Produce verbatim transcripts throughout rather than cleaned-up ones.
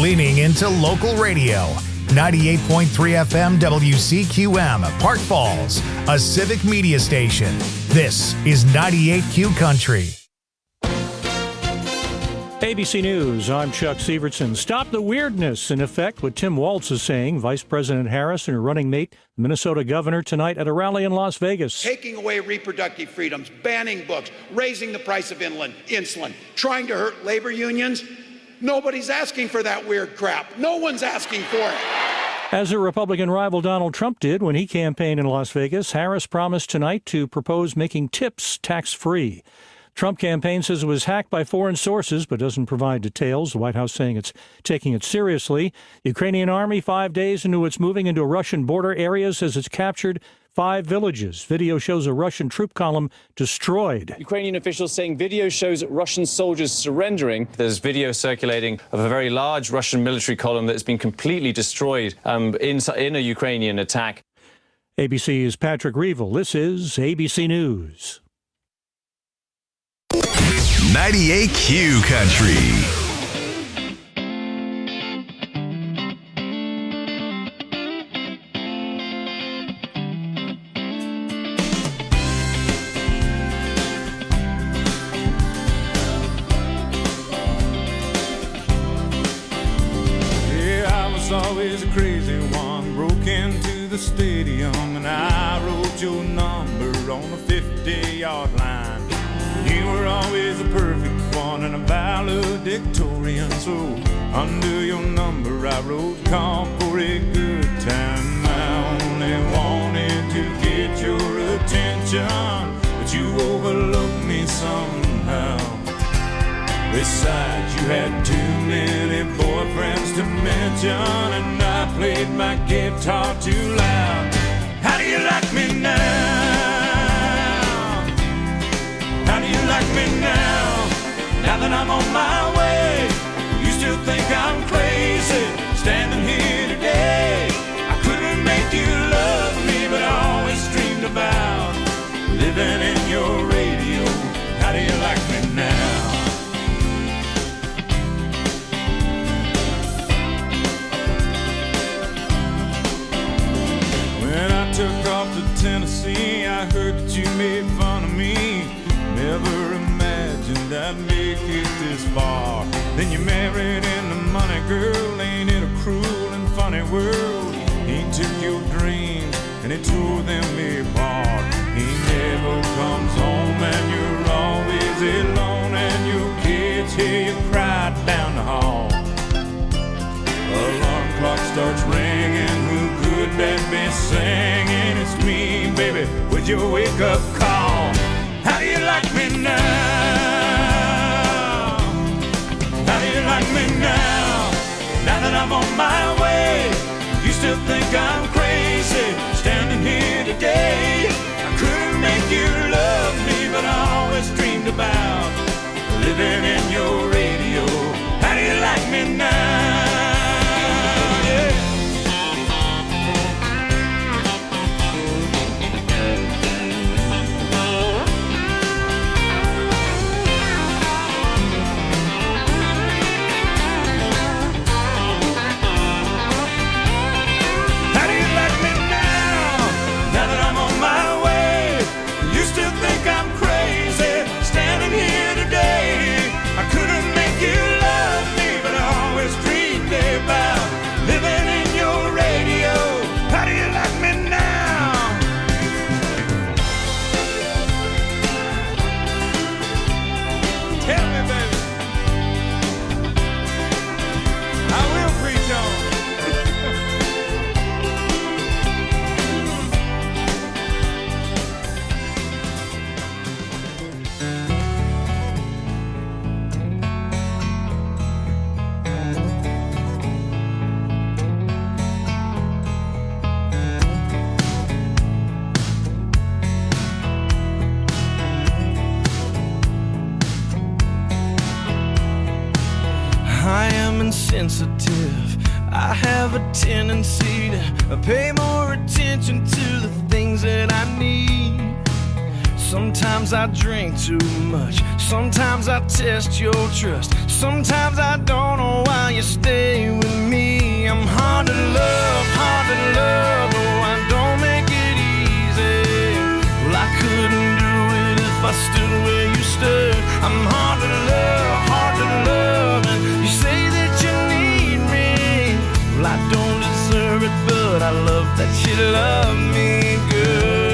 leaning into local radio. ninety-eight point three F M W C Q M, Park Falls, a civic media station. This is ninety-eight Q Country. A B C News, I'm Chuck Severson. Stop the weirdness, in effect, what Tim Walz is saying. Vice President Harris and her running mate, the Minnesota governor, tonight at a rally in Las Vegas. Taking away reproductive freedoms, banning books, raising the price of insulin, insulin, trying to hurt labor unions. Nobody's asking for that weird crap. No one's asking for it. As her Republican rival Donald Trump did when he campaigned in Las Vegas, Harris promised tonight to propose making tips tax-free. Trump campaign says it was hacked by foreign sources, but doesn't provide details. The White House saying it's taking it seriously. Ukrainian army, five days into its moving into Russian border areas, says it's captured five villages. Video shows a Russian troop column destroyed. Ukrainian officials saying video shows Russian soldiers surrendering. There's video circulating of a very large Russian military column that has been completely destroyed um, in, in a Ukrainian attack. A B C's Patrick Reevell. This is A B C News. ninety-eight Q Country. Always a crazy one, broke into the stadium and I wrote your number on the fifty-yard line. You were always a perfect one and a valedictorian, so under your number I wrote call for a good time. I only wanted to get your attention, but you overlooked me somehow. Besides, you had too many boyfriends to mention, and I played my guitar too loud. How do you like me now? How do you like me now? Now that I'm on my way, you still think I'm crazy, standing here today. I couldn't make you love me, but I always dreamed about living in your radio. How do you like me now? Took off to Tennessee, I heard that you made fun of me. Never imagined I'd make it this far. Then you married into money, girl. Ain't it a cruel and funny world? He took your dreams and he tore them apart. He never comes home and you're always alone, and your kids hear you cry down the hall. Alarm clock starts ringing, who could that be singing? It's me, baby, with your wake-up call. How do you like me now? How do you like me now? Now that I'm on my way, you still think I'm crazy, standing here today. I couldn't make you love me, but I always dreamed about living in your radio. How do you like me now? Sensitive, I have a tendency to pay more attention to the things that I need. Sometimes I drink too much. Sometimes I test your trust. Sometimes I don't know why you stay with me. I'm hard to love, hard to love. Oh, I don't make it easy. Well, I couldn't do it if I stood where you stood. I'm hard to love, hard to love. And you say that you need me. Well, I don't deserve it, but I love that you love me good.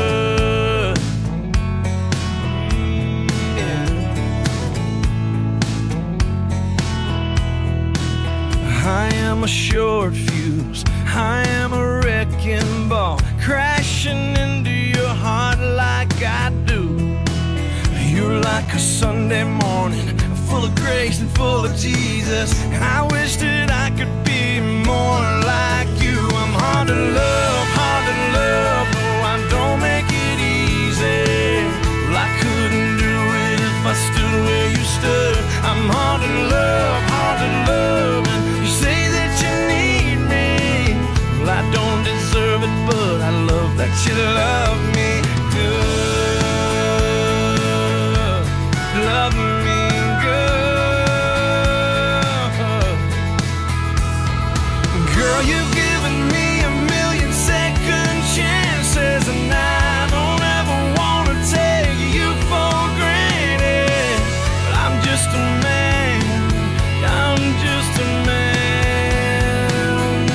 I am a short fuse, I am a wrecking ball, crashing into your heart like I do. You're like a Sunday morning, full of grace and full of Jesus. I wish that I could be more like you. I'm hard to love, hard to love, no, I don't make it easy. Well, I couldn't do it if I stood where you stood. I'm hard to love, hard to love, and you say that you need me. Well, I don't deserve it, but I love that you love me good. Love me good. Girl, you've given me a million second chances, and I don't ever want to take you for granted. But I'm just a man, I'm just a man.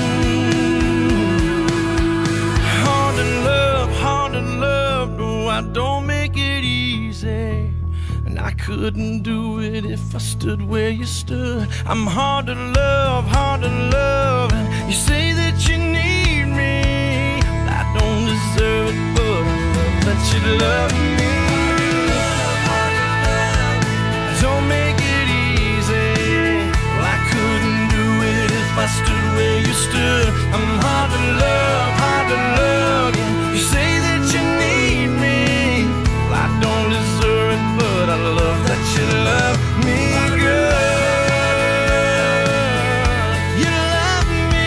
Hard to love, hard to love, no, I don't make it easy. And I couldn't do it if I stood where you stood. I'm hard to love, hard to love, and you say that you need me. I don't deserve it, but I love that you love me. Don't make it easy. Well, I couldn't do it if I stood where you stood. I'm hard to love, hard to love, and you say that you need me. Well, I don't deserve it, but I love that you love me good. You love me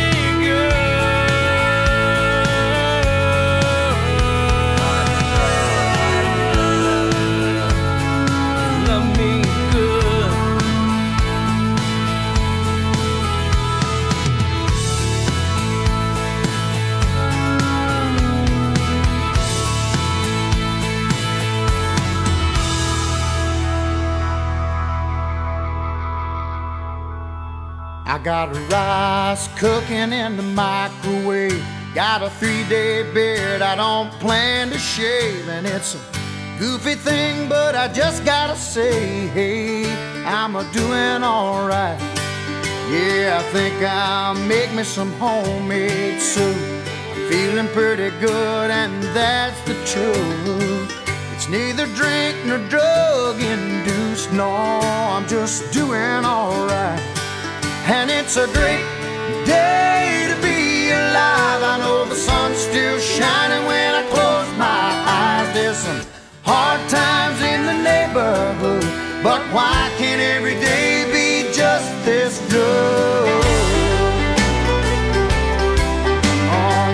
good. Love me good. I got rice cooking in the microwave. Got a three-day beard I don't plan to shave. And it's a goofy thing, but I just gotta say, hey, I'm a doing alright. Yeah, I think I'll make me some homemade soup. I'm feeling pretty good, and that's the truth. It's neither drink nor drug induced. No, I'm just doing alright. And it's a great day to be alive. I know the sun's still shining when I close my eyes. There's some hard times in the neighborhood, but why can't every day be just this good? Oh,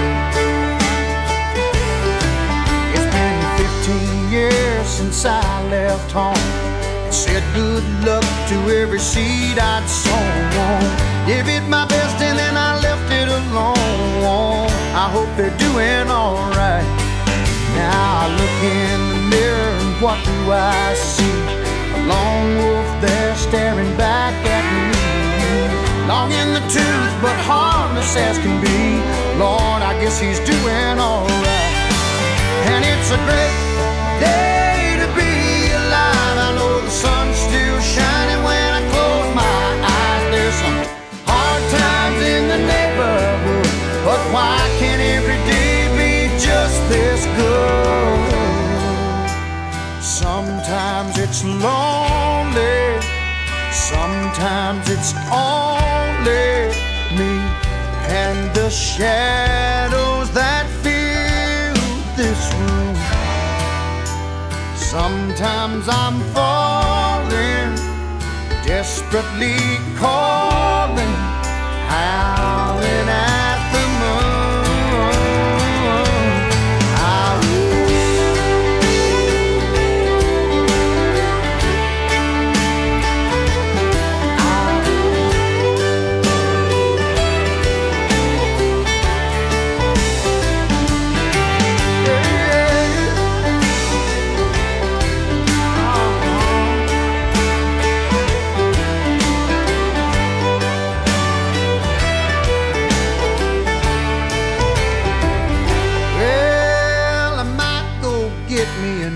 yeah. It's been fifteen years since I left home. Said good luck to every seed I'd sown. Gave it my best and then I left it alone. I hope they're doing alright. Now I look in the mirror and what do I see? A lone wolf there staring back at me. Long in the tooth but harmless as can be. Lord, I guess he's doing alright. And it's a great day to be alive. I know the sun's still shining when I close my eyes. There's some hard times in the neighborhood, but why can't every day be just this good? Sometimes it's lonely, sometimes it's only me and the shadows that fill this room. Sometimes I'm falling, desperately calling, howling at the moon. I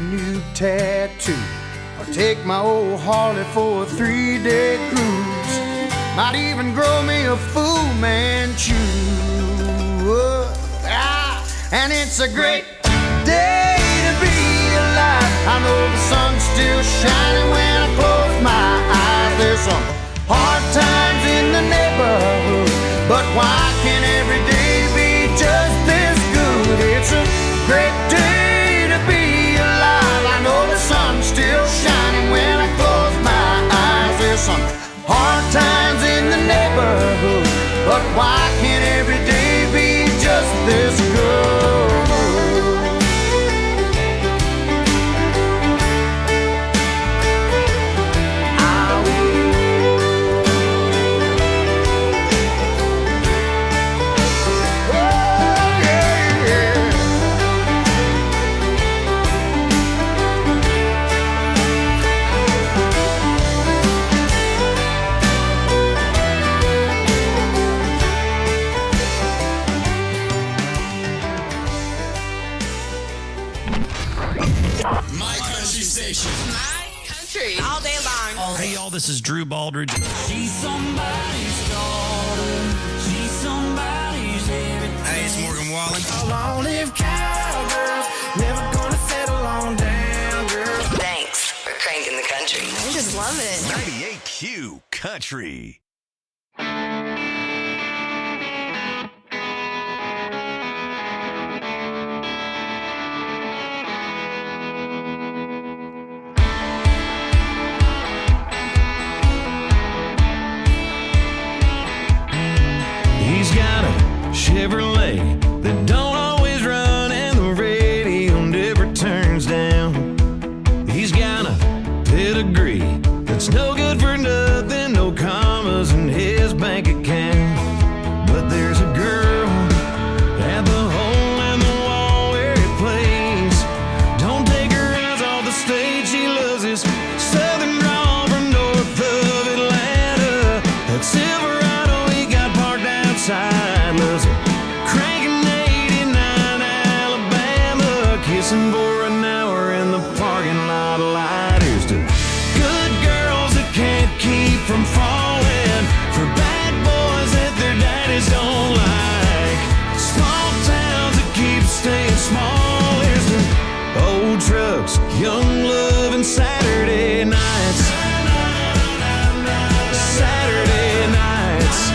new tattoo, or take my old Harley for a three-day cruise. Might even grow me a Fu Manchu. Ah, and it's a great day to be alive. I know the sun's still shining when I close my eyes. There's some hard times in the neighborhood, but why can't every day be just this good? It's a great day to be alive. I know the sun's still shining when I close my eyes. There's some hard times in the neighborhood, but why can't every day be just this good? All day long. Hey, y'all, this is Drew Baldridge. She's somebody's daughter. She's somebody's everything. Hey, it's Morgan Wallen. Long live cowgirls. Never gonna settle on down, girl. Thanks for cranking the country. I just love it. ninety-eight Q Country. He's got a Chevrolet that don't always run, and the radio never turns down. He's got a pedigree that's no good for nothing, no commas in his bank account. But there's a girl at the hole in the wall where he plays. Don't take her eyes off the stage, she loves his southern drawl from north of Atlanta. That Silverado he got parked outside, loves it cranking eighty-nine Alabama, kissing for an hour in the parking lot light. Here's to good girls that can't keep from falling for bad boys that their daddies don't like. Small towns that keep staying small. Here's to old trucks, young love, and Saturday nights. Saturday nights.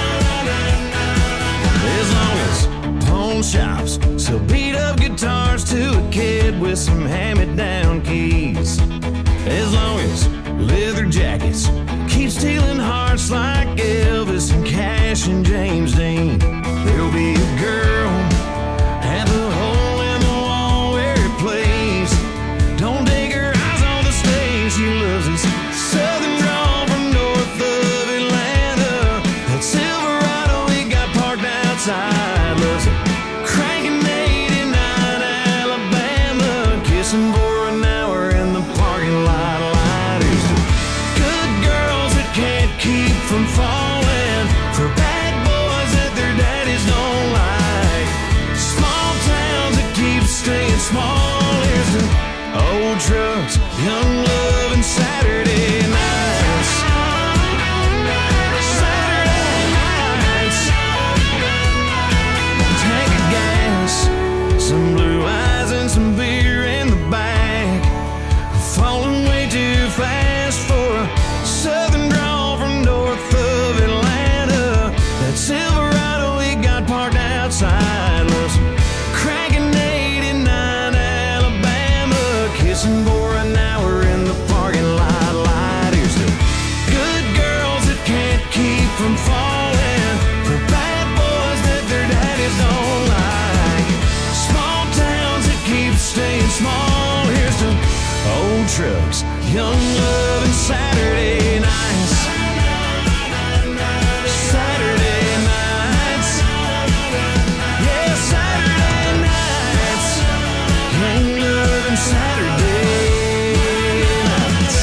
As long as pawn shops sell beat up guitars to a kid with some hand-me-down keys. As long as leather jackets keep stealing hearts like Elvis and Cash and James Dean, there'll be a girl at the hole in the wall where he plays. Don't take her eyes on the stage, she loves his southern drawl from north of Atlanta. That Silverado he got parked outside, loves it cranking eighty-nine Alabama, kissing for an hour in the parking lot light. Here's to good girls that can't keep from falling for bad boys that their daddies don't like. Small towns that keep staying small. Here's to old trucks, young love, and Saturday nights. Saturday nights. Tank of gas, some blue eyes, and some beer in the back. Falling way too fast for a southern drawl from north of Atlanta. That Silverado he got parked outside, loves cranking eighty-nine Alabama, kissing for an hour in the parking lot light. Here's to good girls that can't keep from falling for bad boys that their daddies don't like. Small towns that keep staying small. Here's to old trucks, young love, and Saturday nights. Saturday nights. Yeah, Saturday nights. Young love and Saturday nights.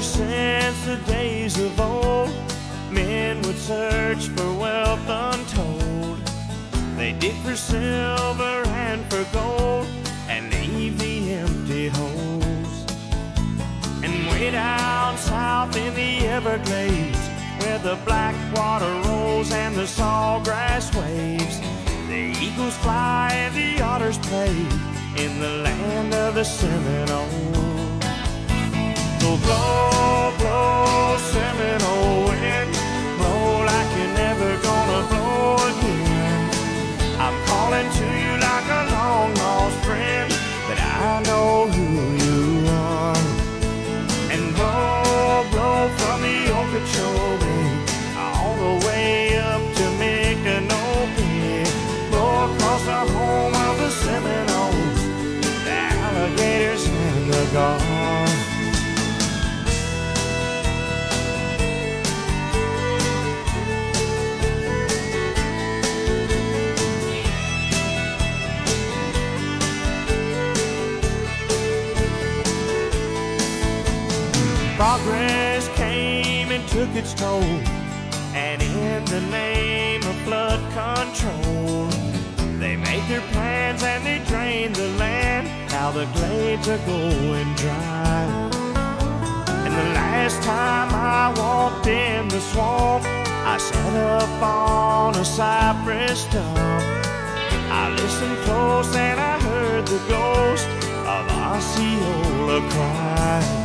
since the days of old, men would search for wealth untold. They dig for silver and for gold and leave the empty holes. And way down south in the Everglades, where the black water rolls and the sawgrass waves, the eagles fly and the otters play in the land of the Seminoles. So blow, blow, Seminole wind, blow like you're never gonna blow again. I'm calling to you like a long lost friend, but I know who you are. And blow, blow from the Okeechobee all the way up to Micanopy, blow across the home of the Seminoles, the alligators and the gulls. Progress came and took its toll, and in the name of flood control, they made their plans and they drained the land. Now the glades are going dry. And the last time I walked in the swamp, I sat up on a cypress stump. I listened close and I heard the ghost of Osceola cry.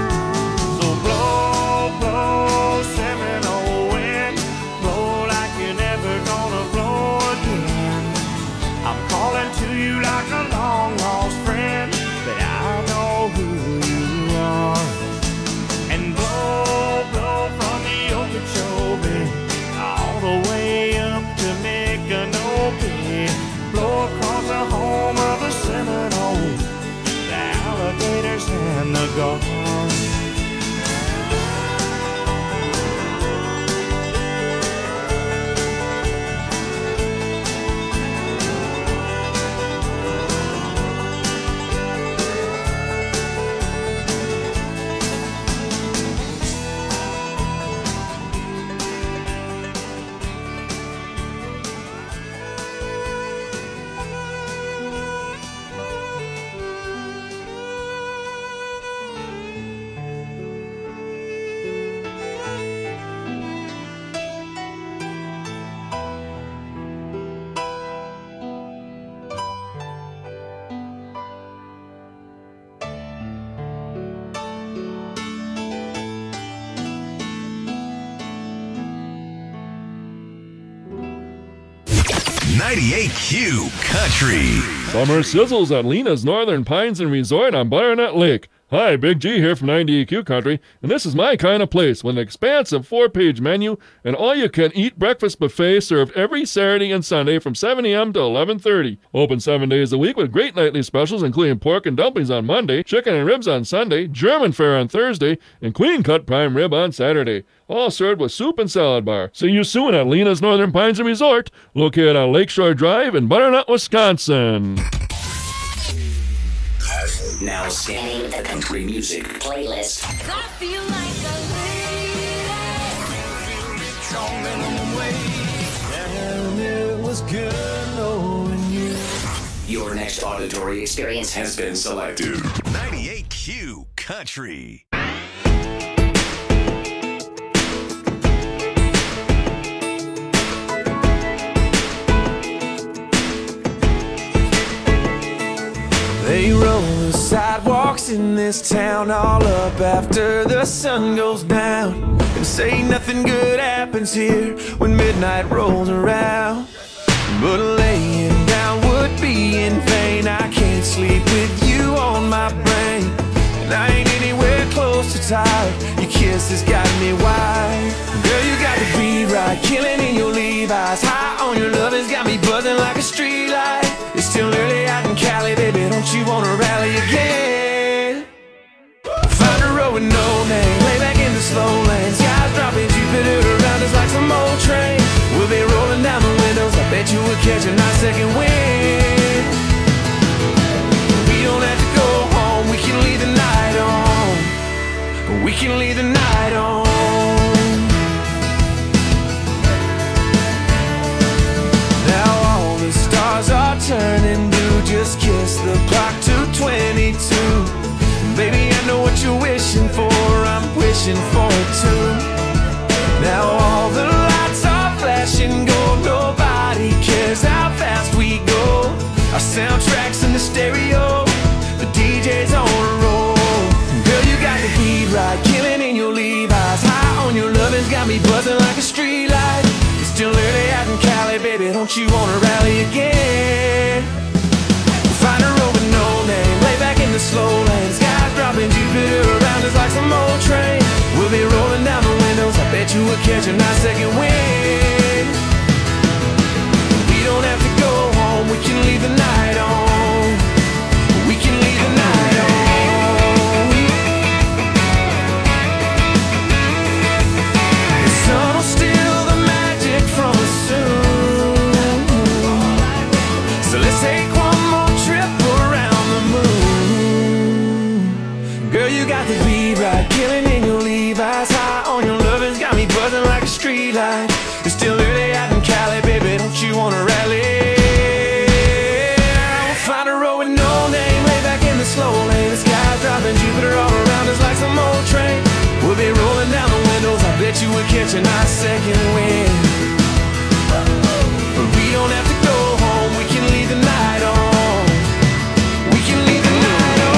Blow, blow, Seminole wind, blow like you're never gonna blow again. I'm calling to you like a long lost friend, but I know who you are. And blow, blow from the Okeechobee all the way up to Micanopy, blow across the home of the Seminoles, the alligators and the gulls. ninety-eight Q Country. Summer sizzles at Lena's Northern Pines and Resort on Butternut Lake. Hi, Big G here from ninety-eight Q Country, and this is my kind of place with an expansive four-page menu and all-you-can-eat breakfast buffet served every Saturday and Sunday from seven a.m. to eleven thirty. Open seven days a week with great nightly specials including pork and dumplings on Monday, chicken and ribs on Sunday, German fare on Thursday, and clean-cut prime rib on Saturday. All served with soup and salad bar. See you soon at Lena's Northern Pines and Resort, located on Lakeshore Drive in Butternut, Wisconsin. Now scanning the country music playlist. I feel like a lady. Damn, it was good knowing you. Your next auditory experience has been selected. ninety-eight Q Country. They roll the sidewalks in this town all up after the sun goes down, and say nothing good happens here when midnight rolls around. But laying down would be in vain. I can't sleep with you on my brain, and I ain't anywhere close to tired. Your kiss has got me wired. Girl, you got the beat right, killing in your Levi's. High on your love has got me buzzing like a streetlight. It's still early out in Cali, baby, don't you wanna rally again? Find a road with no name, lay back in the slow lane. Skies dropping Jupiter around us like some old train. We'll be rolling down the windows, I bet you we'll catch a nice second wind. We don't have to go home, we can leave the night on. We can leave the don't you wanna rally again? Find a road with no name, lay back in the slow lane. Sky's dropping, Jupiter around us like some old train. We'll be rolling down the windows, I bet you we'll catch a nice second wind. We don't have to go home, we can leave the night on. We can leave the night on. The sun will steal the magic from us soon. So let's take one more trip around the moon. Girl, you got the beat right, killing in your Levi's. High on your lovin's got me buzzing like a street light. It's still early out in Cali, baby, don't you wanna rally? We'll find a road with no name, lay back in the slow lane. The sky's dropping, Jupiter all around us like some old train. We'll be rolling down the windows, I bet you we'll catch a nice second wind. But we don't have to go home, we can leave the night on. We can leave the night on.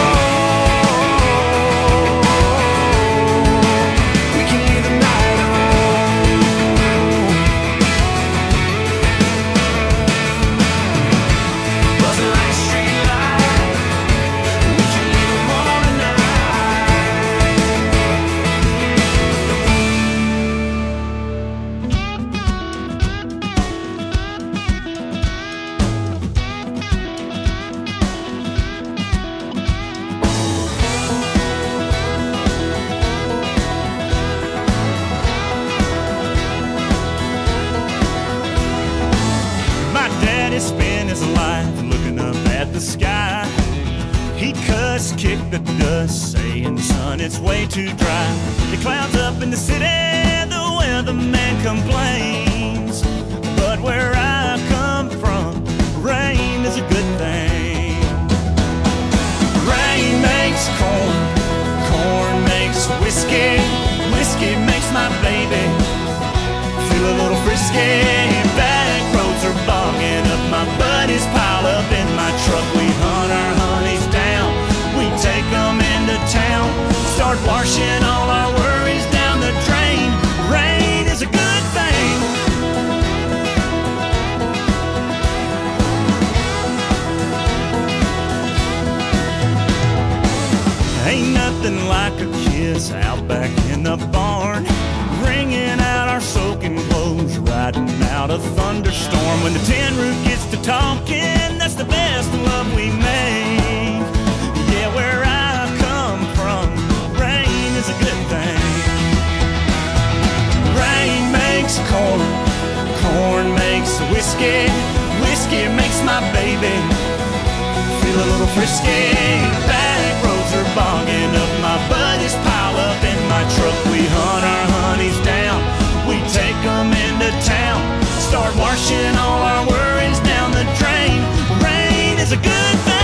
We can leave the night on. Buzzing like a street light. We can leave them all tonight. My daddy spent his life looking up at the sky. He cussed, kicked the dust, saying, son, it's way too dry. The clouds up in the city, the weatherman complains. But where I come from, rain is a good thing. Rain makes corn, corn makes whiskey, whiskey makes my baby feel a little frisky. Back roads are bogging up, my buddies pile up in my truck. We hunt our honeys down, we take them into town, start washing all our worries down the drain. Rain is a good thing. Ain't nothing like a kiss out back in the barn, wringing out our soaking clothes, riding out a thunderstorm. When the tin roof gets to talking, that's the best love we make. Yeah, where I come from, rain is a good thing. Rain makes corn, corn makes whiskey, whiskey makes my baby feel a little frisky. Back roads are bogging up, my buddies pile up in my truck. We hunt our honeys down, we take them into town, start washing all our worries down the drain. Rain is a good thing.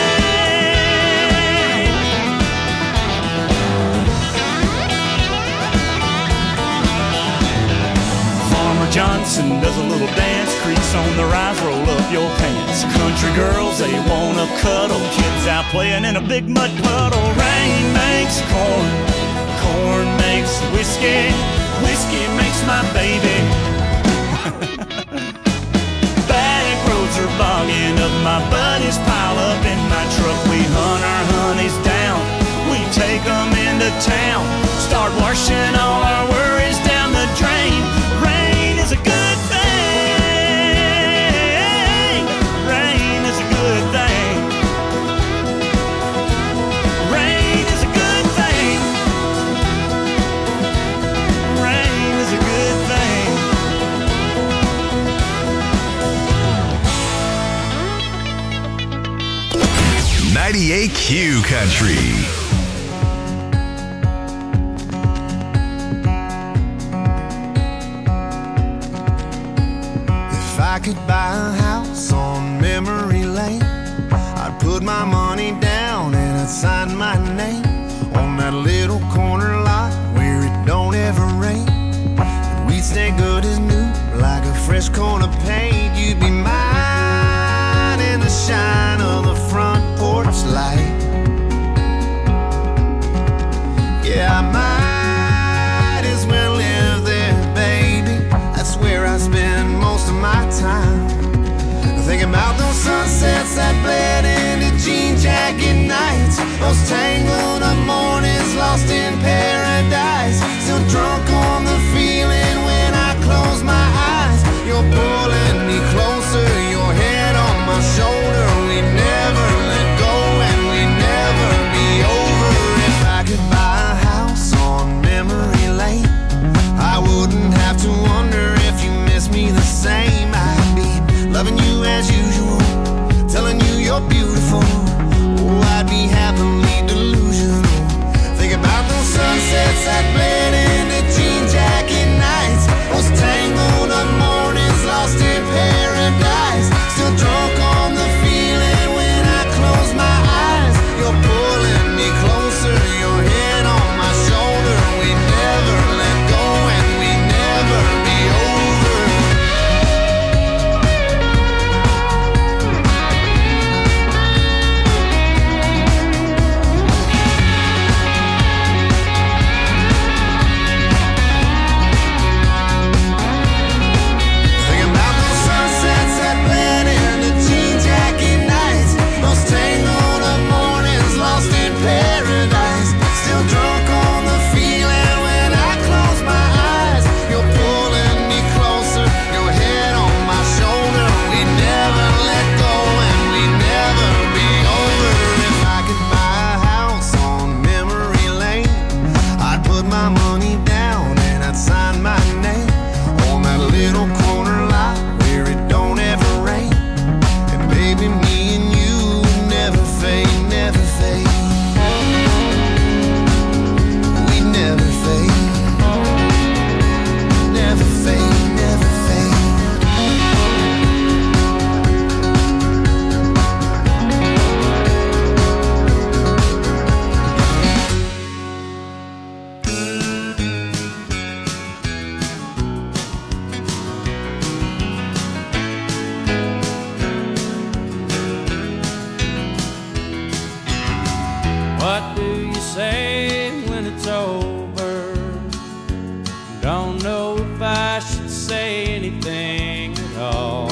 Farmer Johnson does a little dance, creaks on the rise, roll up your pants. Country girls, they wanna cuddle, kids out playing in a big mud puddle. Rain makes corn, corn makes whiskey, whiskey makes my baby. Back roads are bogging up, my buddies pile up in my truck. We hunt our honeys down, we take them into town, start washing all our worries down the drain. Rain is a good thing. Rain is a good thing. Rain is a good thing. Rain is a good thing. ninety-eight Q Country. If I could buy a house on memory lane, I'd put my money down and I'd sign my name on that little corner lot where it don't ever rain. And we'd stay good as new, like a fresh coat of paint. You'd be mine in the shine of the front porch light. Yeah, I might as well live there, baby. That's where I spend most of my time. about those sunsets that bled into jean jacket nights, those tangled up mornings lost in paradise. Still drunk on the feeling when I close my eyes. You're pulling me closer, your head on my shoulder. We never let go and we never be over. If I could buy a house on memory lane, I wouldn't have to wonder if you miss me the same. I'd be loving you as usual, telling you you're beautiful. Oh, I'd be happily delusional. Think about those sunsets that bled into jean jacket nights, those tangled up mornings lost in paradise. Still drunk on the feeling when I close my eyes. You're pulling me closer, your head on my shoulder. We never let go and we never be over. Think about those sunsets that bled into jean jacket nights, those tangled up mornings lost in paradise. Still drunk on the feeling when I close my eyes. You're pulling me closer, your head on my shoulder. We never let go and we never be over. If I could buy a house on memory lane, I'd put my money down and I'd sign my name on that little corner lot where it don't ever rain. And baby, me and you never fade, never fade. We never fade, never fade, never fade. What do you say when it's over? Don't know if I should say anything at all.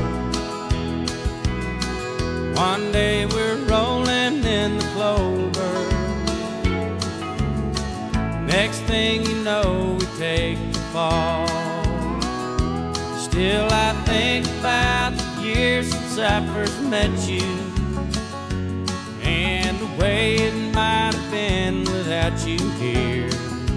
One day we're rolling in the clover. Next thing you know, we take the fall. Still I think about the years since I first met you, and the way it might have been without you here.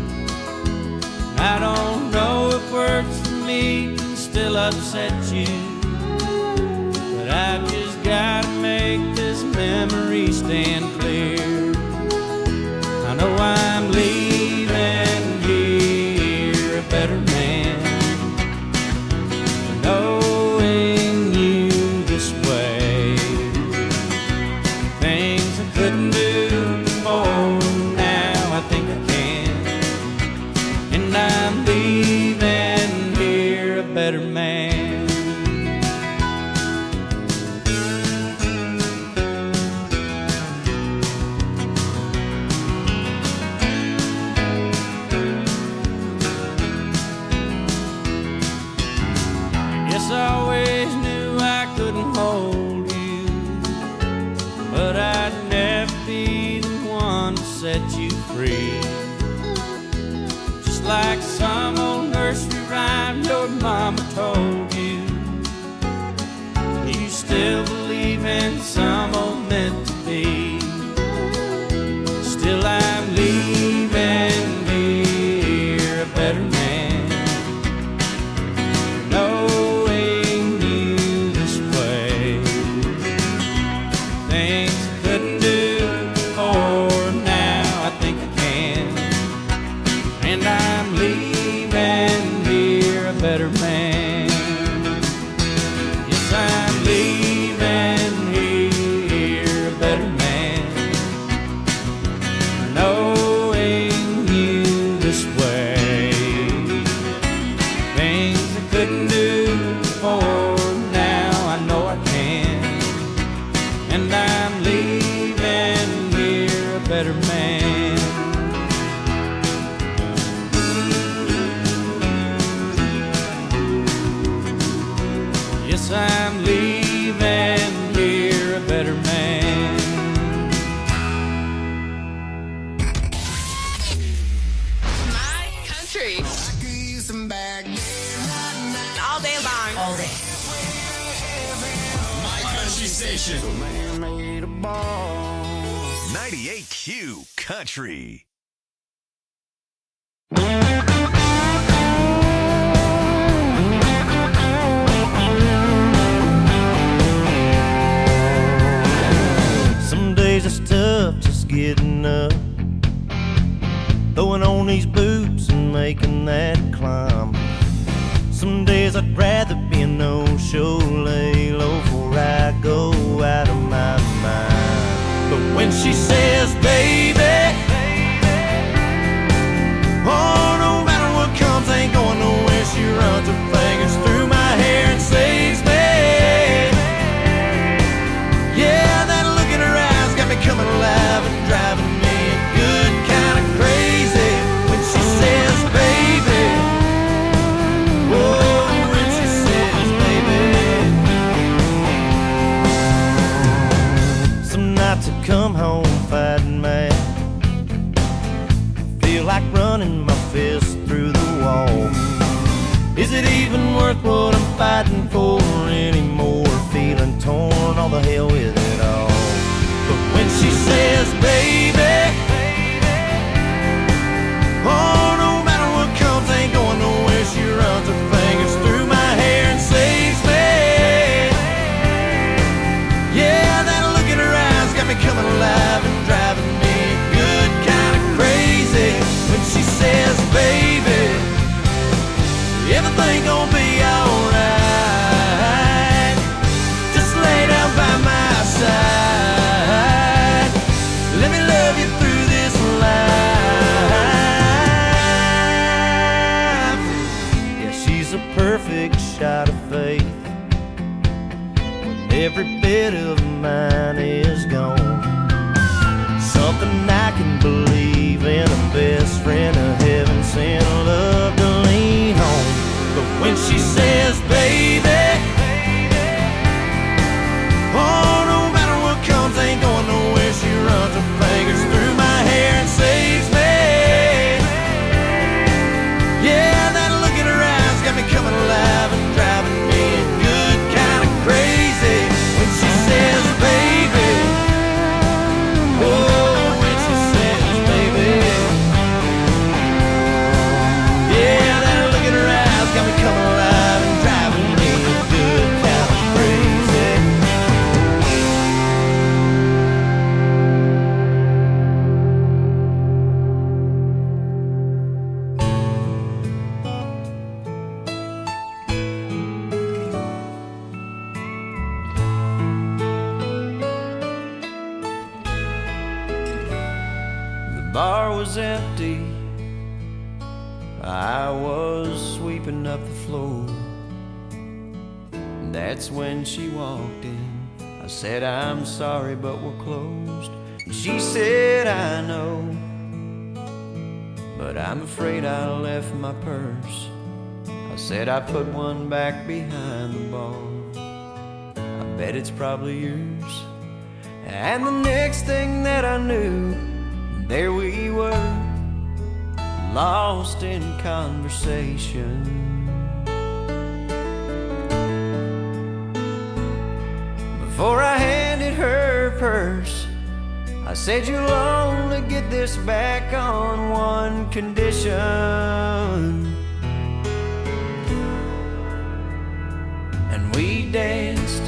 I don't know if words for me can still upset you, but I've just gotta make this memory stand clear. I know I'm leaving here a better man, knowing you this way. Things I couldn't do before, now I think I can. And I'm leaving here a better man. Guess I always knew I couldn't hold you, but I'd never be the one to set you free. Just like some old nursery rhyme your mama told you, you still believe in some old meant to be. Still I'm leaving here a better man, knowing you this way. Things I couldn't do before, now I think I can. And I'm leaving here a better man. Yes, I'm leaving here a better man, knowing you this way. Things I couldn't do before, now I know I can. And I'm leaving here a better man. Yes, I'm leaving station. So man made a ball. ninety-eight Q Country. Some days it's tough just getting up, throwing on these boots and making that climb. Some days I'd rather be a no-show, lay low before I go out of my mind. But when she says, baby, oh, no matter what comes, ain't going nowhere. She runs her fingers through my hair and saves me. Yeah, that look in her eyes got me coming alive and driving me good kind of crazy. When she says, baby, oh, when she says, baby. Some nights I come home fighting mad, feel like running my fist through the wall. Is it even worth what I'm fighting for anymore? Feeling torn, all the hell with it all. But when she says, baby, oh, no matter what comes, ain't going nowhere. She runs her fingers through my hair and saves me. Yeah, that look in her eyes got me coming alive and driving me good kind of crazy. When she says, baby, everything gon' be alright. Just lay down by my side. Let me love you through this life. Yeah, she's a perfect shot of faith when every bit of mine is gone. Something I can believe in, a best friend, a heaven sent love to lean on. But when she says, baby, oh, no matter what comes, ain't going nowhere. She runs her fingers through my hair and saves me. Yeah, that look in her eyes got me coming alive and driving me good kind of crazy. When she says, baby, oh, when she says, baby, yeah, that look in her eyes got me coming alive and driving me good kind of crazy. The bar was empty, I was sweeping up the floor. That's when she walked in. I said, I'm sorry, but we're closed. And she said, I know, but I'm afraid I left my purse. I said, I put one back behind the bar. I bet it's probably yours. And the next thing that I knew, there we were, lost in conversation. Before I handed her purse, I said, you'll only get this back on one condition. And we danced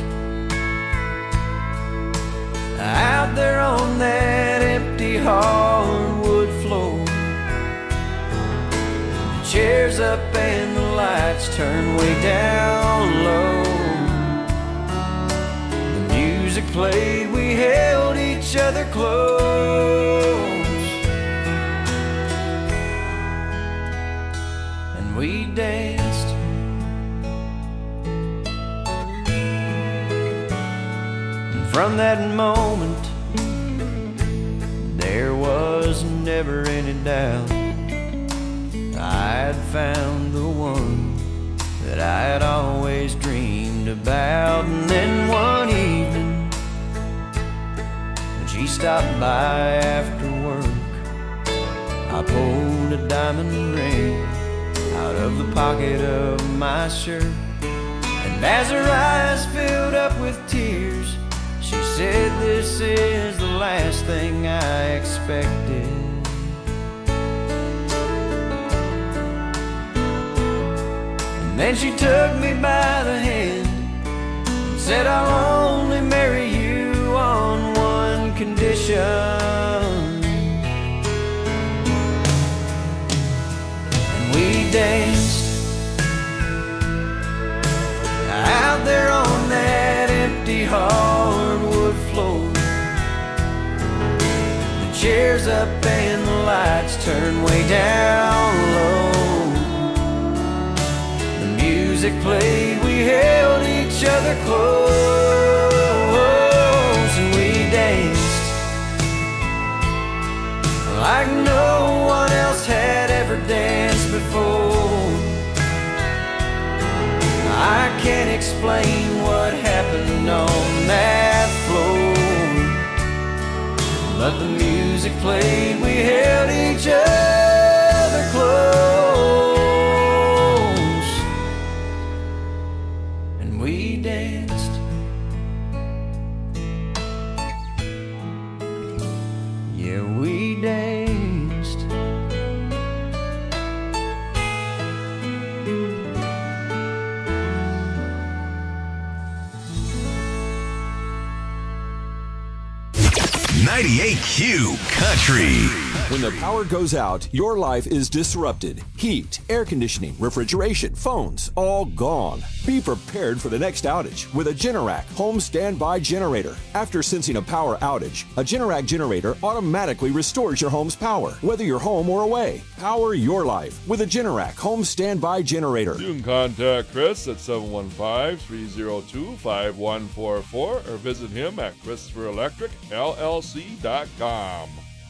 out there on that empty hardwood floor. The chairs up and the lights turned way down low. The music played, we held each other close, and we danced. And from that moment, there was never any doubt I'd found the one that I had always dreamed about. And then one evening, when she stopped by after work, I pulled a diamond ring out of the pocket of my shirt. And as her eyes filled up with tears, said this is the last thing I expected. And then she took me by the hand and said, I'll only marry you on one condition. And we danced out there on that empty hardwood floor. The chairs up and the lights turned way down low. The music played, we held each other close, and we danced like no one else had ever danced before. I can't explain what happened on that floor, but the music played, we held each other close, and we danced. Yeah, we danced. ninety-eight Q Country. When the power goes out, your life is disrupted. Heat, air conditioning, refrigeration, phones, all gone. Be prepared for the next outage with a Generac home standby generator. After sensing a power outage, a Generac generator automatically restores your home's power, whether you're home or away. Power your life with a Generac home standby generator. You can contact Chris at seven one five, three oh two, five one four four or visit him at Christopher Electric L L C dot com.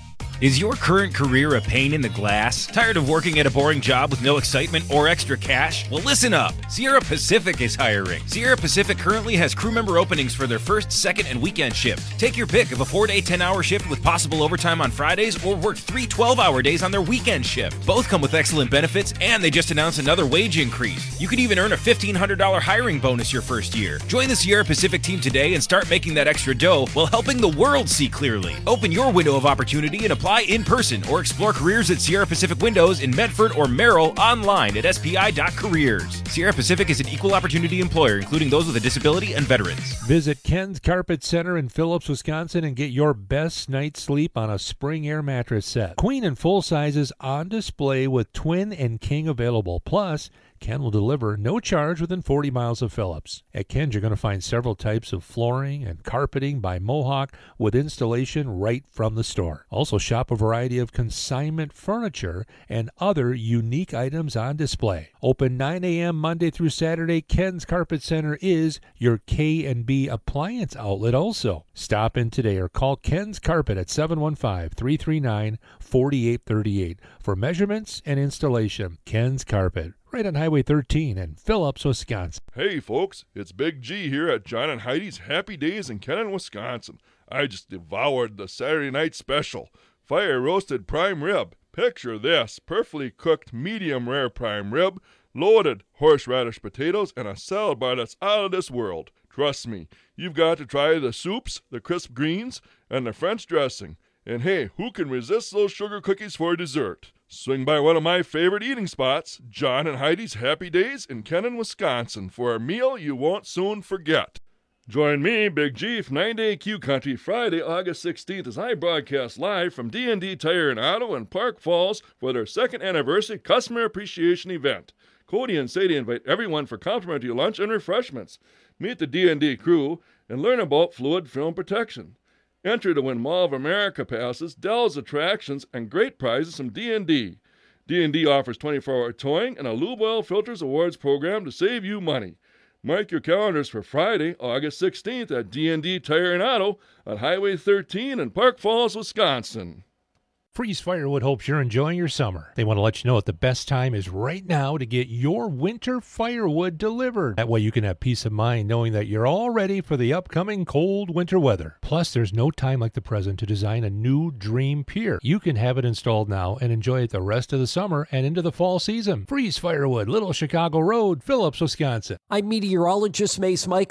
Is your current career a pain in the glass? Tired of working at a boring job with no excitement or extra cash? Well, listen up. Sierra Pacific is hiring. Sierra Pacific currently has crew member openings for their first, second, and weekend shift. Take your pick of a four-day, ten-hour shift with possible overtime on Fridays, or work three twelve-hour days on their weekend shift. Both come with excellent benefits, and they just announced another wage increase. You could even earn a fifteen hundred dollars hiring bonus your first year. Join the Sierra Pacific team today and start making that extra dough while helping the world see clearly. Open your window of opportunity and apply in person, or explore careers at Sierra Pacific Windows in Medford or Merrill online at S P I dot careers. Sierra Pacific is an equal opportunity employer, including those with a disability and veterans. Visit Ken's Carpet Center in Phillips, Wisconsin, and get your best night's sleep on a spring air mattress set. Queen and full sizes on display with twin and king available. Plus, Ken will deliver no charge within forty miles of Phillips. At Ken's, you're going to find several types of flooring and carpeting by Mohawk with installation right from the store. Also, shop a variety of consignment furniture and other unique items on display. Open nine a.m. Monday through Saturday, Ken's Carpet Center is your K and B appliance outlet also. Stop in today or call Ken's Carpet at seven one five, three three nine, four eight three eight for measurements and installation. Ken's Carpet, right on Highway thirteen in Phillips, Wisconsin. Hey folks, it's Big G here at John and Heidi's Happy Days in Kennon, Wisconsin. I just devoured the Saturday night special. Fire roasted prime rib. Picture this, perfectly cooked medium rare prime rib, loaded horseradish potatoes, and a salad bar that's out of this world. Trust me, you've got to try the soups, the crisp greens, and the French dressing. And hey, who can resist those sugar cookies for dessert? Swing by one of my favorite eating spots, John and Heidi's Happy Days in Kennon, Wisconsin, for a meal you won't soon forget. Join me, Big G, from ninety-eight Q Country, Friday, August sixteenth, as I broadcast live from D and D Tire in Ottawa and Park Falls for their second anniversary customer appreciation event. Cody and Sadie invite everyone for complimentary lunch and refreshments. Meet the D and D crew and learn about fluid film protection. Enter to win Mall of America passes, Dell's attractions, and great prizes from D and D. D and D offers twenty-four hour towing and a Lube Oil Filters Awards program to save you money. Mark your calendars for Friday, August sixteenth at D and D Tire and Auto on Highway thirteen in Park Falls, Wisconsin. Freeze Firewood hopes you're enjoying your summer. They want to let you know that the best time is right now to get your winter firewood delivered. That way you can have peace of mind knowing that you're all ready for the upcoming cold winter weather. Plus, there's no time like the present to design a new dream pier. You can have it installed now and enjoy it the rest of the summer and into the fall season. Freeze Firewood, Little Chicago Road, Phillips, Wisconsin. I'm meteorologist Mace Michaels.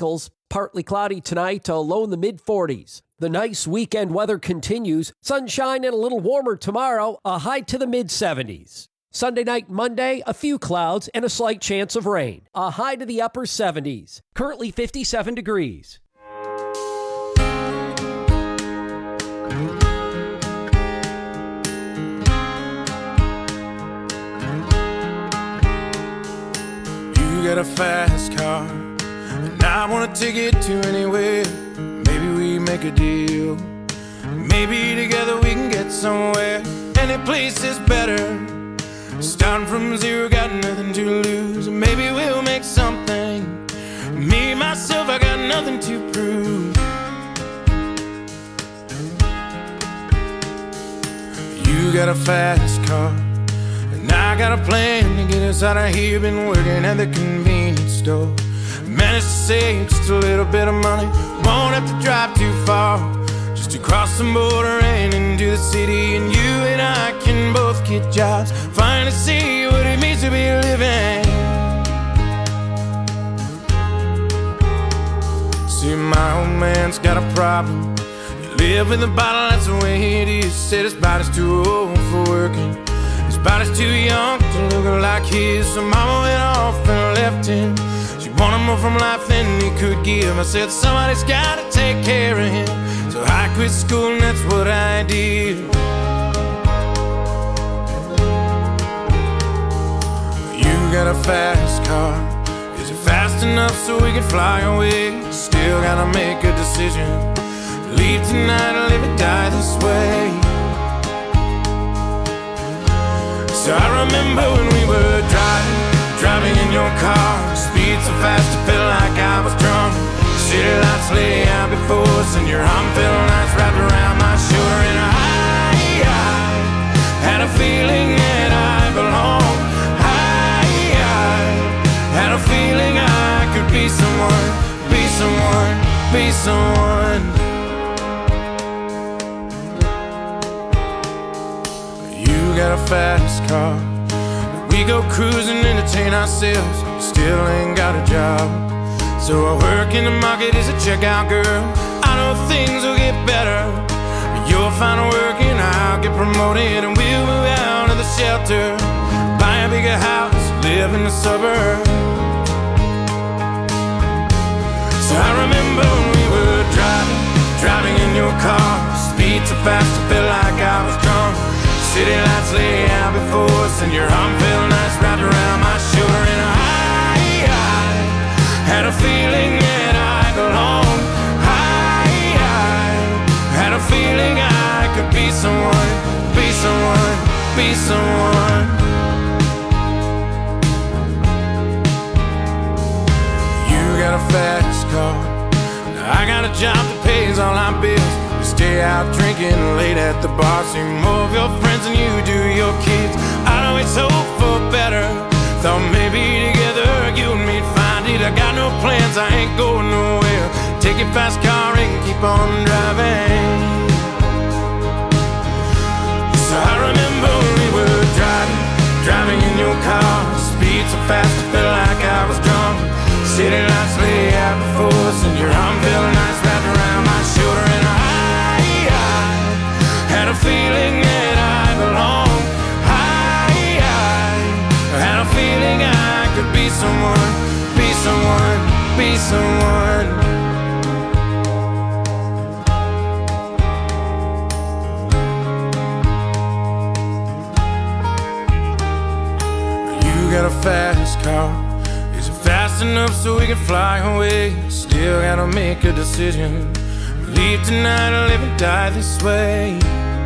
Partly cloudy tonight, a low in the mid-forties. The nice weekend weather continues. Sunshine and a little warmer tomorrow, a high to the mid-seventies. Sunday night, Monday, a few clouds and a slight chance of rain. A high to the upper seventies. Currently fifty-seven degrees. You got a fast car, and I wanna take it to anywhere. Maybe we make a deal. Maybe together we can get somewhere. Any place is better. Starting from zero, got nothing to lose. Maybe we'll make something. Me, myself, I got nothing to prove. You got a fast car, and I got a plan to get us out of here. Been working at the convenience store. Managed to save just a little bit of money. Won't have to drive too far, just to cross the border and into the city. And you and I can both get jobs, finally see what it means to be living. See, my old man's got a problem. You live in the bottle, that's the way it is. Said his body's too old for working, his body's too young to look like his. So mama went off and left him. She wanted more from life than he could give. I said somebody's gotta take care of him. So I quit school and that's what I did. You got a fast car. Is it fast enough so we can fly away? Still gotta make a decision. Leave tonight or live or die this way. So I remember when we were driving, driving in your car. Speed so fast I felt like I was drunk. City lights lay out before us, and your arm felt nice wrapped around my shoulder. And I, I had a feeling that I belonged. I, I had a feeling I could be someone, be someone, be someone. You got a fast car. We go cruising, entertain ourselves. Still ain't got a job. So I work in the market as a checkout girl. I know things will get better. You'll find work and I'll get promoted, and we'll move out of the shelter, buy a bigger house, live in the suburbs. So I remember when we were driving, driving in your car. Speed so fast I felt like I was drunk. City lights lay out before us, and your arm felt nice wrapped around my shoulder. And I, I had a feeling that I belonged. I, I had a feeling I could be someone, be someone, be someone. You got a fast car, I got a job that pays all our bills. We stay out drinking late at the bar, see more of your friends than you do your kids. I'd always hope for better, thought maybe together you and me'd find it. I got no plans, I ain't going nowhere. Take your fast car and keep on driving. So I remember when we were driving, driving in your car. Speed so fast I felt like I was drunk. City lights lay out before us, and your arm felt nice wrapped around my shoulder. And I, I had a feeling that I belonged. I, I had a feeling I could be someone, be someone, be someone. You got a fast car. Is it fast enough so we can fly away? Still gotta make a decision. Leave tonight or live and die this way.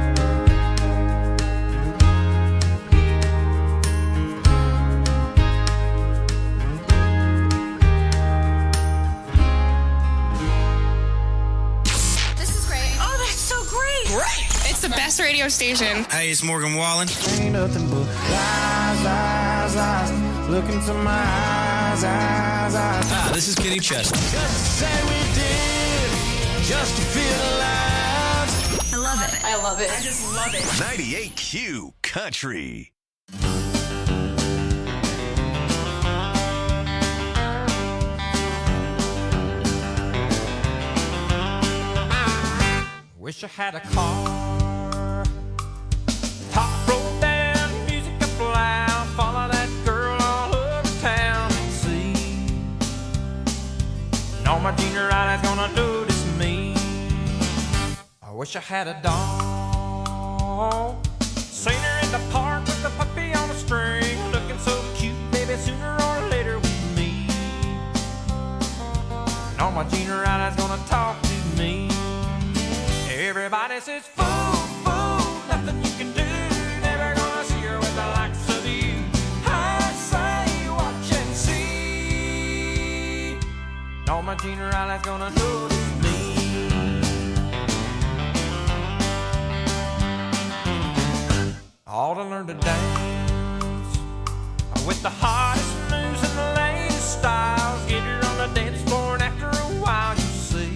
The best radio station. Hey, it's Morgan Wallen. Ain't nothing but lies, lies, lies. Look into my eyes, eyes, eyes. Ah, this is Kenny Chesney. Just to say we did, just to feel alive. I love it. I love it. I just love it. ninety-eight Q Country. Wish I had a car. Top rolled down, music up loud. Follow that girl all over town and see. Norma Jean Riley's gonna notice me. I wish I had a dog. Seen her in the park with the puppy on a string. Looking so cute, baby, sooner or later with me. Norma Jean Riley's gonna talk to me. Everybody says, fool, fool, nothing you can do. Never gonna see her with the likes of you. I say, watch and see. Norma Jean Riley's gonna notice me. Ought to learn to dance with the hottest moves and the latest styles. Get her on the dance floor and after a while you see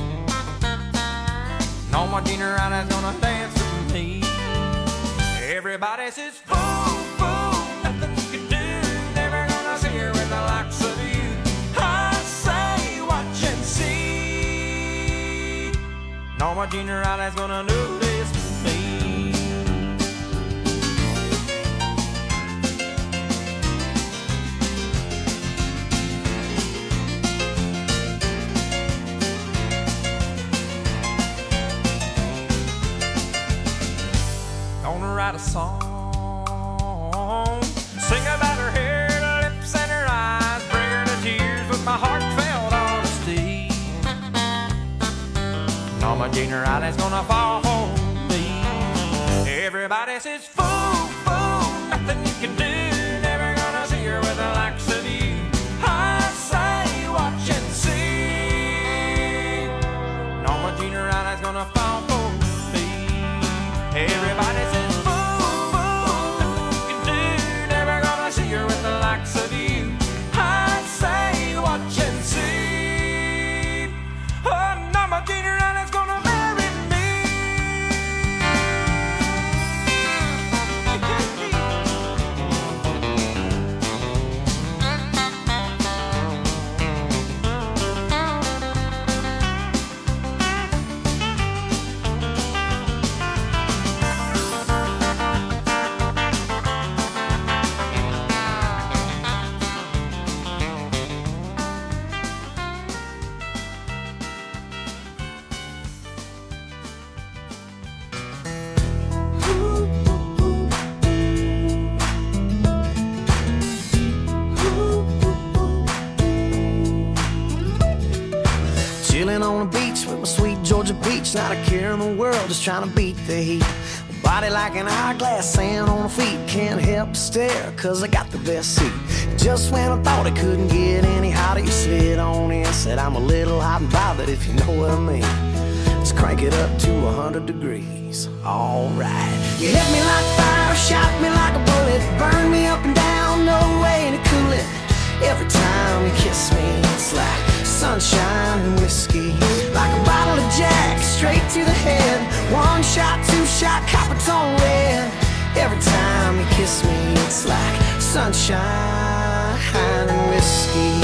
Norma Jean Riley's gonna dance with me. Everybody says, fool, fool, nothing you can do. Never gonna see her with the likes of you. I say, watch and see. Norma Jean Riley's gonna notice me. Write a song, sing about her hair, her lips, and her eyes, bring her to tears with my heartfelt honesty. Norma Jean Riley's gonna fall for me. Everybody says, fool, fool, nothing you can do. Never gonna see her with the likes of you. I say, watch and see. Norma Jean Riley's gonna fall for me. Everybody says, with the likes of you, I say, watch and see. Oh, Norma Jean Riley's gonna marry not a care in the world, just trying to beat the heat. Body like an hourglass, sand on the feet. Can't help but stare, cause I got the best seat. Just when I thought it couldn't get any hotter, you slid on in, said I'm a little hot and bothered, if you know what I mean. Let's crank it up to a hundred degrees. Alright. You hit me like fire, shot me like a bullet, burn me up and down, no way to cool it. Every time you kiss me, it's like sunshine and whiskey. Like a bottle of Jack, straight to the head. One shot, two shot, copper tone red. Every time you kiss me, it's like sunshine and whiskey.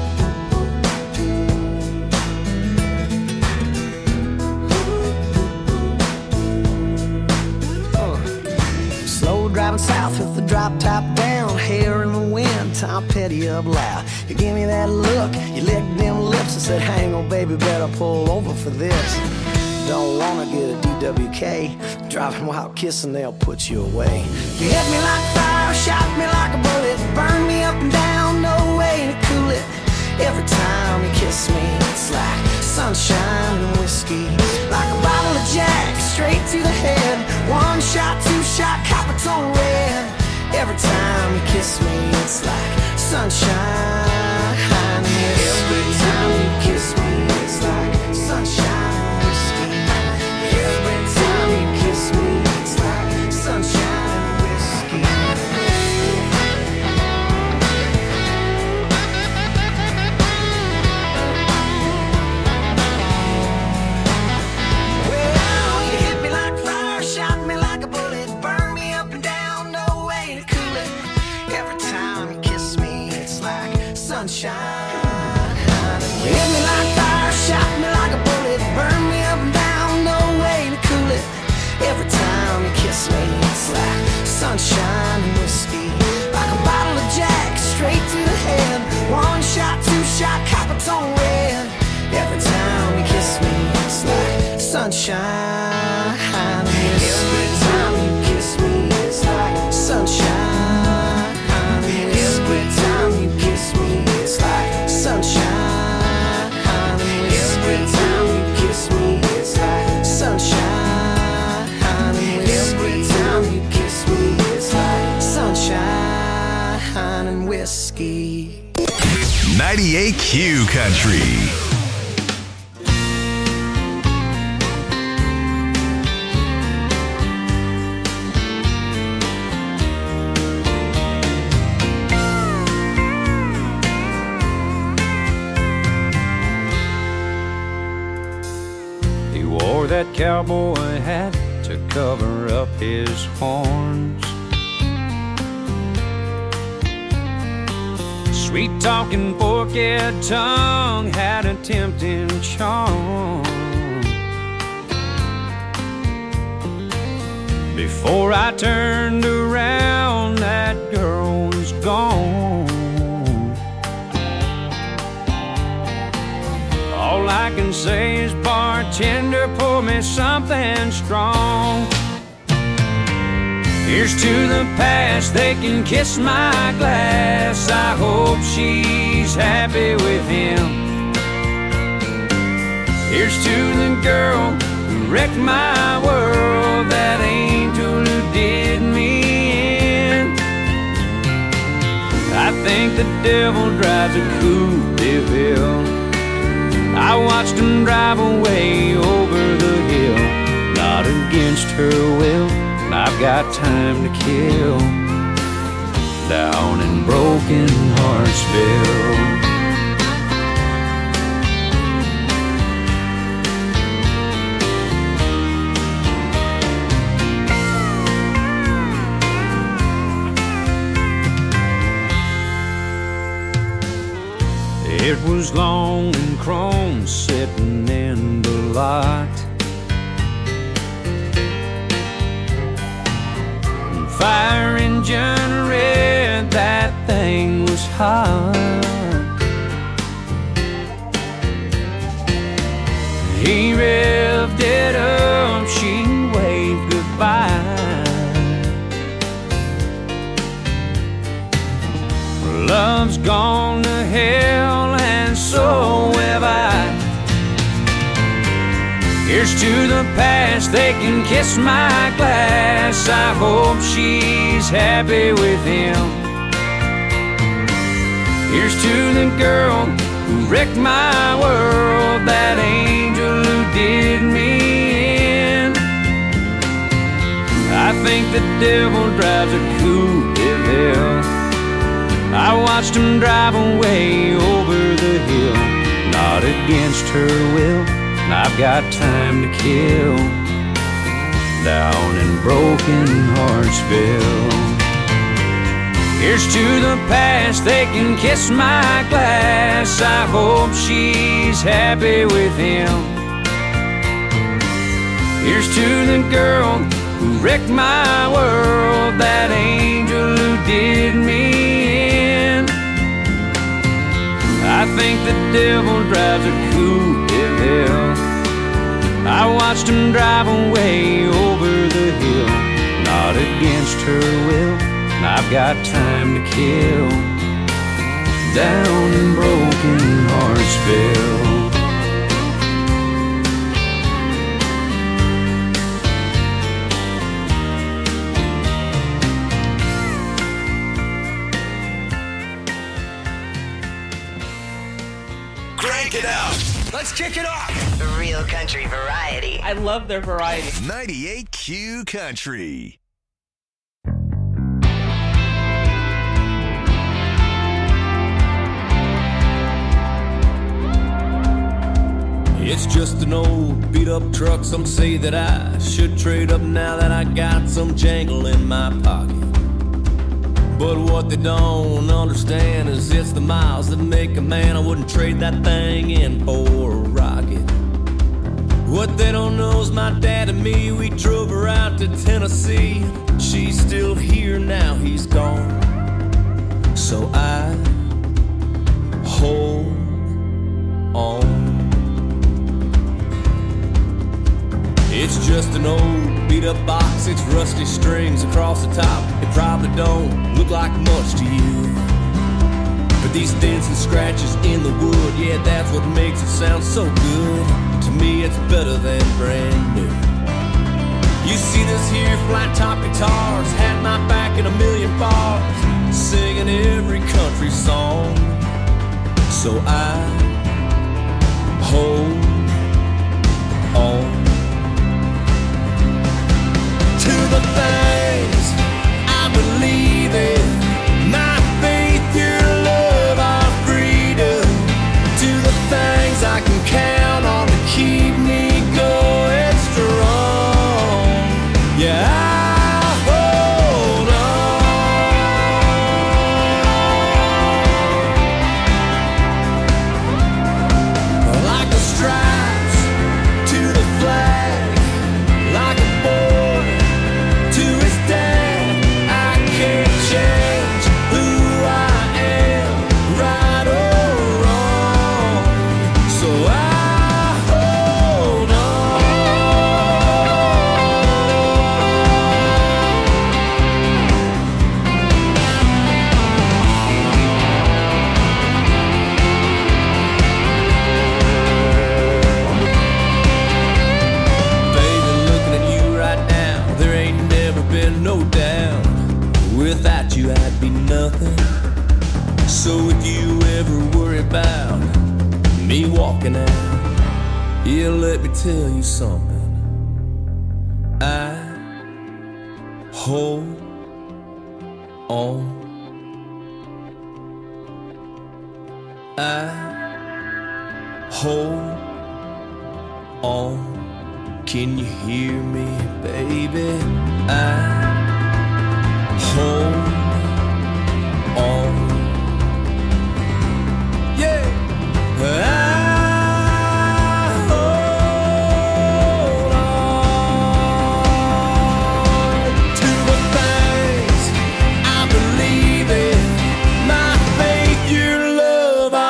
Uh, slow driving south with the drop top down, hair in the wind, Tom Petty up loud. You give me that look, you licked them lips and said, hang on baby, better pull over for this. Don't wanna get a D W K, driving while kissing, they'll put you away. You hit me like fire, shot me like a bullet, burn me up and down, no way to cool it. Every time you kiss me, it's like sunshine and whiskey. Like a bottle of Jack, straight to the head. One shot, two shot, copper tone red. Every time you kiss me, it's like sunshine and whiskey. Every time you kiss me, it's like sunshine and whiskey. Every time you kiss me, it's like sunshine and whiskey. Well, you hit me like fire, shot me like a bullet, burn me up and down, no way to cool it. Every time you kiss me, it's like sunshine. sunshine and whiskey. Every time you kiss me, it's like sunshine and whiskey. Every time you kiss me, it's like sunshine and whiskey. Every time you kiss me, it's like sunshine and whiskey. Every time you kiss me, it's like sunshine and whiskey. ninety-eight Q Country. He wore that cowboy hat to cover up his horns. Sweet-talking forked tongue had a tempting charm. Before I turned around, that girl was gone. All I can say is, bartender, pour me something strong. Here's to the past, they can kiss my glass. I hope she's happy with him. Here's to the girl who wrecked my world, that angel who did me in. I think the devil drives a Coupe de Ville. I watched him drive away over the hill, not against her will. I've got time to kill down in Broken Heartsville. It was long and chrome sitting in the lot. Fire engine red, that thing was hot. He revved it up, she waved goodbye. Love's gone to hell and so have I. Here's to the past, they can kiss my glass. I hope she's happy with him. Here's to the girl who wrecked my world, that angel who did me in. I think the devil drives a Coupe de Ville. I watched him drive away over the hill, not against her will. I've got time to kill down in Broken Heartsville. Here's to the past, they can kiss my glass. I hope she's happy with him. Here's to the girl who wrecked my world, that angel who did me in. I think the devil drives a Coupe de Ville. I watched him drive away over the hill, not against her will. I've got time to kill down in Broken Heartsville. Crank it up. Let's kick it off. Real country variety. I love their variety. ninety-eight Q Country. It's just an old beat-up truck. Some say that I should trade up now that I got some jangle in my pocket. But what they don't understand is it's the miles that make a man. I wouldn't trade that thing in for a rocket. What they don't know is my dad and me, we drove her out to Tennessee. She's still here now, he's gone. So I hold on. It's just an old beat-up box, it's rusty strings across the top. It probably don't look like much to you, but these dents and scratches in the wood, yeah, that's what makes it sound so good. To me, it's better than brand new. You see this here flat-top guitars had my back in a million bars, singing every country song. So I hold on to the things I believe in, my faith, your love, our freedom, to the things I can count on to keep me going strong. Yeah, I hold on like the stripes to the flag, like a boy to his dad. I can't change who I am, right or wrong. So I hold Baby, looking at you right now, there ain't never been no doubt. Without you, I'd be nothing. So if you ever worry about me walking out, yeah, let me tell you something. I hold on. I hold on. Can you hear me, baby? I